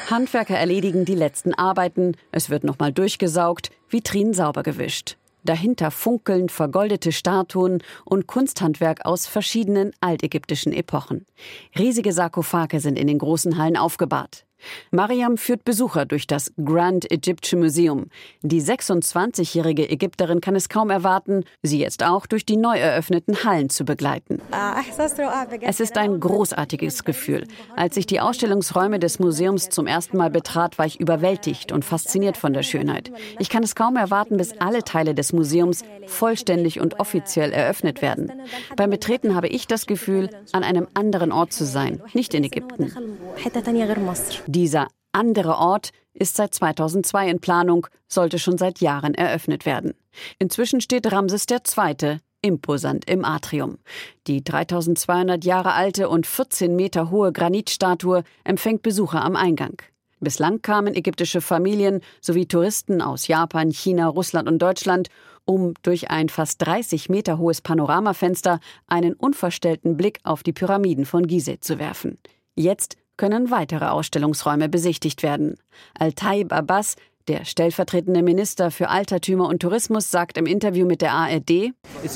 Handwerker erledigen die letzten Arbeiten, es wird nochmal durchgesaugt, Vitrinen sauber gewischt. Dahinter funkeln vergoldete Statuen und Kunsthandwerk aus verschiedenen altägyptischen Epochen. Riesige Sarkophage sind in den großen Hallen aufgebahrt. Mariam führt Besucher durch das Grand Egyptian Museum. Die 26-jährige Ägypterin kann es kaum erwarten, sie jetzt auch durch die neu eröffneten Hallen zu begleiten. Es ist ein großartiges Gefühl. Als ich die Ausstellungsräume des Museums zum ersten Mal betrat, war ich überwältigt und fasziniert von der Schönheit. Ich kann es kaum erwarten, bis alle Teile des Museums vollständig und offiziell eröffnet werden. Beim Betreten habe ich das Gefühl, an einem anderen Ort zu sein, nicht in Ägypten. Dieser andere Ort ist seit 2002 in Planung, sollte schon seit Jahren eröffnet werden. Inzwischen steht Ramses II. Imposant im Atrium. Die 3200 Jahre alte und 14 Meter hohe Granitstatue empfängt Besucher am Eingang. Bislang kamen ägyptische Familien sowie Touristen aus Japan, China, Russland und Deutschland, um durch ein fast 30 Meter hohes Panoramafenster einen unverstellten Blick auf die Pyramiden von Gizeh zu werfen. Jetzt können weitere Ausstellungsräume besichtigt werden. Al-Taib Abbas, der stellvertretende Minister für Altertümer und Tourismus, sagt im Interview mit der ARD: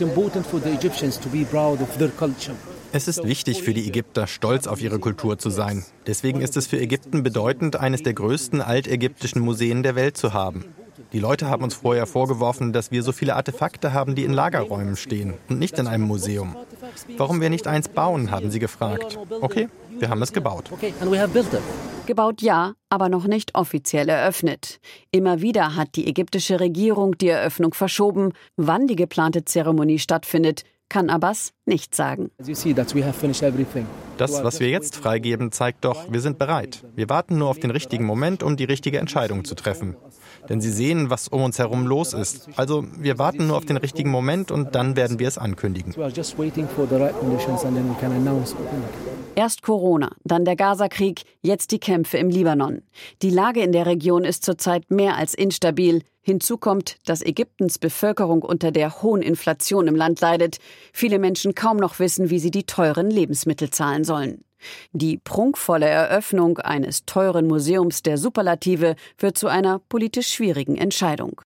Es ist wichtig für die Ägypter, stolz auf ihre Kultur zu sein. Deswegen ist es für Ägypten bedeutend, eines der größten altägyptischen Museen der Welt zu haben. Die Leute haben uns vorher vorgeworfen, dass wir so viele Artefakte haben, die in Lagerräumen stehen und nicht in einem Museum. Warum wir nicht eins bauen, haben sie gefragt. Okay, wir haben es gebaut. Gebaut ja, aber noch nicht offiziell eröffnet. Immer wieder hat die ägyptische Regierung die Eröffnung verschoben. Wann die geplante Zeremonie stattfindet, kann Abbas nicht sagen. Das, was wir jetzt freigeben, zeigt doch, wir sind bereit. Wir warten nur auf den richtigen Moment, um die richtige Entscheidung zu treffen. Denn Sie sehen, was um uns herum los ist. Also wir warten nur auf den richtigen Moment und dann werden wir es ankündigen. Erst Corona, dann der Gaza-Krieg, jetzt die Kämpfe im Libanon. Die Lage in der Region ist zurzeit mehr als instabil. Hinzu kommt, dass Ägyptens Bevölkerung unter der hohen Inflation im Land leidet. Viele Menschen kaum noch wissen, wie sie die teuren Lebensmittel zahlen sollen. Die prunkvolle Eröffnung eines teuren Museums der Superlative wird zu einer politisch schwierigen Entscheidung.